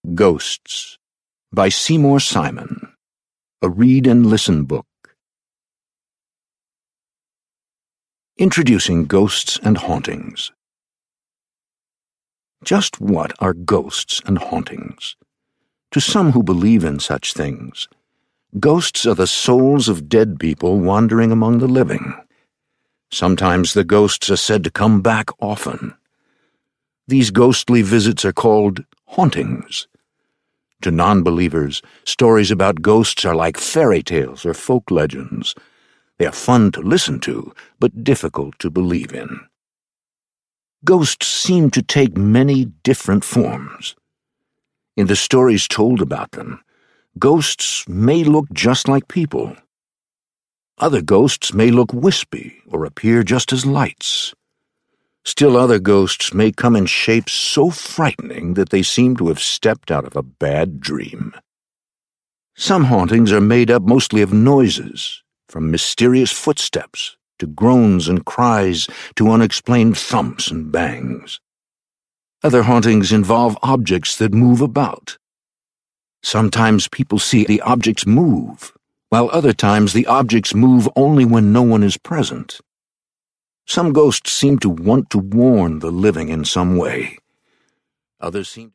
Ghosts by Seymour Simon, a read and listen book. Introducing Ghosts and Hauntings. Just what are ghosts and hauntings? To some who believe in such things, ghosts are the souls of dead people wandering among the living. Sometimes the ghosts are said to come back often. These ghostly visits are called hauntings. To non-believers, stories about ghosts are like fairy tales or folk legends. They are fun to listen to, but difficult to believe in. Ghosts seem to take many different forms. In the stories told about them, ghosts may look just like people. Other ghosts may look wispy or appear just as lights. Still other ghosts may come in shapes so frightening that they seem to have stepped out of a bad dream. Some hauntings are made up mostly of noises, from mysterious footsteps to groans and cries to unexplained thumps and bangs. Other hauntings involve objects that move about. Sometimes people see the objects move, while other times the objects move only when no one is present. Some ghosts seem to want to warn the living in some way. Others seem